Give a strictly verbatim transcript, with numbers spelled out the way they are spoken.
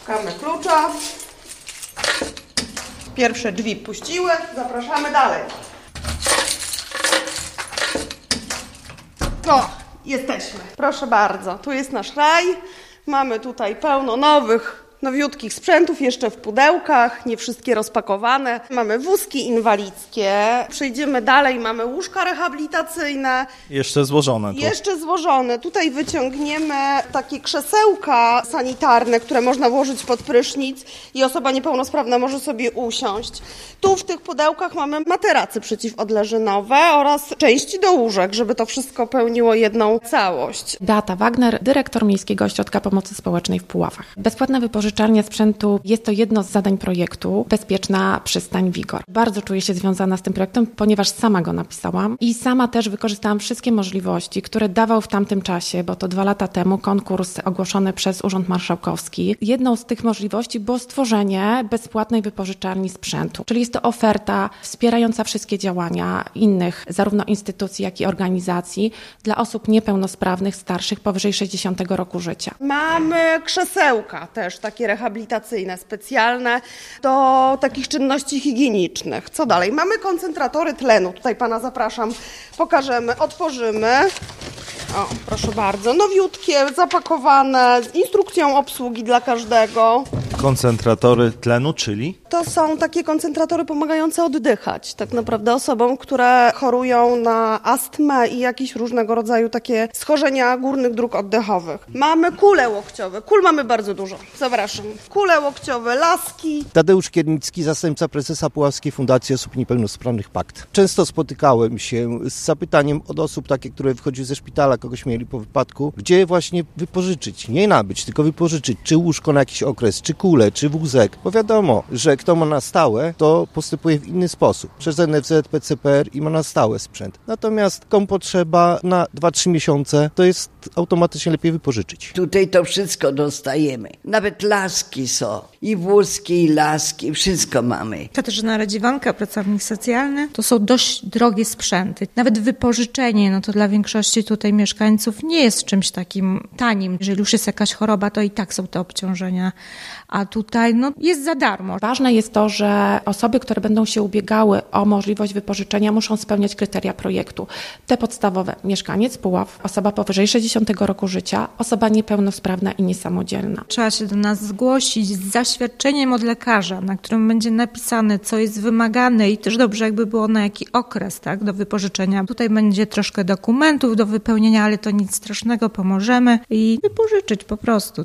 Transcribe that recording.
Szukamy klucza. Pierwsze drzwi puściły, zapraszamy dalej. O, jesteśmy. Proszę bardzo, tu jest nasz raj. Mamy tutaj pełno nowych, nowiutkich sprzętów, jeszcze w pudełkach, nie wszystkie rozpakowane. Mamy wózki inwalidzkie. Przejdziemy dalej, mamy łóżka rehabilitacyjne. Jeszcze złożone. Tu. Jeszcze złożone. Tutaj wyciągniemy takie krzesełka sanitarne, które można włożyć pod prysznic i osoba niepełnosprawna może sobie usiąść. Tu w tych pudełkach mamy materacy przeciwodleżynowe oraz części do łóżek, żeby to wszystko pełniło jedną całość. Beata Wagner, dyrektor Miejskiego Ośrodka Pomocy Społecznej w Puławach. Bezpłatne wypożyczenie sprzętu jest to jedno z zadań projektu Bezpieczna Przystań Wigor. Bardzo czuję się związana z tym projektem, ponieważ sama go napisałam i sama też wykorzystałam wszystkie możliwości, które dawał w tamtym czasie, bo to dwa lata temu konkurs ogłoszony przez Urząd Marszałkowski. Jedną z tych możliwości było stworzenie bezpłatnej wypożyczalni sprzętu, czyli jest to oferta wspierająca wszystkie działania innych, zarówno instytucji, jak i organizacji dla osób niepełnosprawnych, starszych, powyżej sześćdziesiątego roku życia. Mamy krzesełka też, takie rehabilitacyjne, specjalne do takich czynności higienicznych. Co dalej? Mamy koncentratory tlenu. Tutaj pana zapraszam, pokażemy, otworzymy. O, proszę bardzo, nowiutkie, zapakowane, z instrukcją obsługi dla każdego. Koncentratory tlenu, czyli? To są takie koncentratory pomagające oddychać. Tak naprawdę osobom, które chorują na astmę i jakieś różnego rodzaju takie schorzenia górnych dróg oddechowych. Mamy kule łokciowe. Kul mamy bardzo dużo. Zapraszam. Kule łokciowe, laski. Tadeusz Kiernicki, zastępca prezesa Puławskiej Fundacji Osób Niepełnosprawnych PAKT. Często spotykałem się z zapytaniem od osób takie, które wychodziły ze szpitala, kogoś mieli po wypadku, gdzie właśnie wypożyczyć, nie nabyć, tylko wypożyczyć, czy łóżko na jakiś okres, czy kulę, czy wózek, bo wiadomo, że kto ma na stałe, to postępuje w inny sposób. Przez N F Z, P C P R i ma na stałe sprzęt. Natomiast komu potrzeba na dwa trzy miesiące, to jest automatycznie lepiej wypożyczyć. Tutaj to wszystko dostajemy. Nawet laski są. I wózki, i laski, wszystko mamy. Katarzyna Radziwanka, pracownik socjalny. To są dość drogie sprzęty. Nawet wypożyczenie, no to dla większości tutaj mieszkańców nie jest czymś takim tanim. Jeżeli już jest jakaś choroba, to i tak są te obciążenia. A tutaj no, jest za darmo. Ważne jest to, że osoby, które będą się ubiegały o możliwość wypożyczenia, muszą spełniać kryteria projektu. Te podstawowe: mieszkaniec Puław, osoba powyżej sześćdziesiątego roku życia, osoba niepełnosprawna i niesamodzielna. Trzeba się do nas zgłosić z zaświadczeniem od lekarza, na którym będzie napisane, co jest wymagane i też dobrze, jakby było na jaki okres, tak, do wypożyczenia. Tutaj będzie troszkę dokumentów do wypełnienia, ale to nic strasznego, pomożemy i wypożyczyć po prostu.